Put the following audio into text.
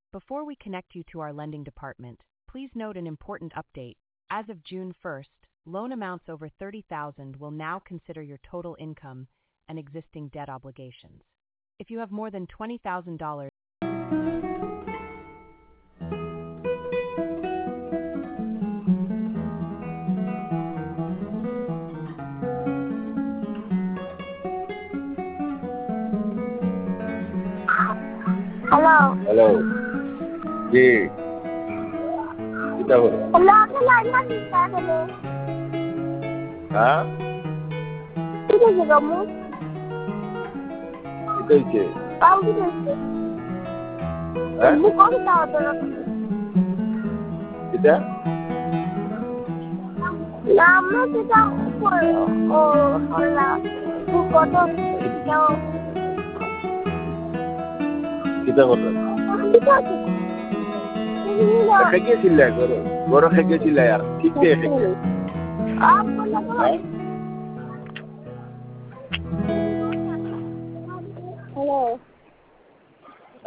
Before we connect you to our lending department, please note an important update. As of June 1st, loan amounts over $30,000 will now consider your total income and existing debt obligations. If you have more than $20,000, hello জি কিটা হলো হ্যাঁ কিটা হইছে কিটা কিটা করলেন খেয়েছিল গরো খেয়েছিল আর ঠিক খেয়ে